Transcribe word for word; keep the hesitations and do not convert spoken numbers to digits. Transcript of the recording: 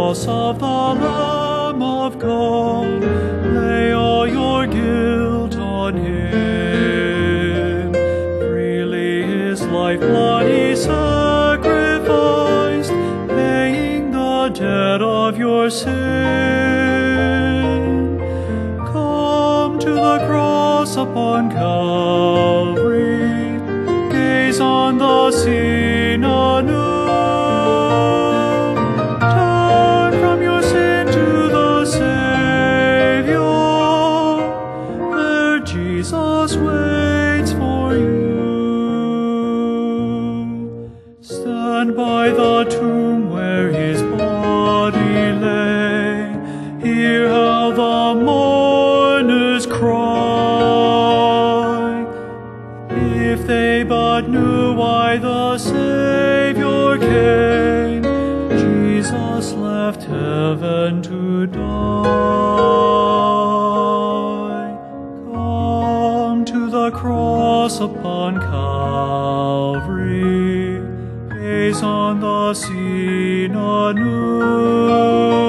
cross of the Lamb of God, lay all your guilt on him. Freely his lifeblood he sacrificed, paying the debt of your sin. Come to the cross upon Calvary, gaze on the scene anew. Turn from your sin to the Savior, there Jesus waits for you. Stand by the tomb where his body lay, hear how the mourners cry. If they but knew why the Savior came, Jesus left heaven to die. Come to the cross upon Calvary, gaze on the scene anew.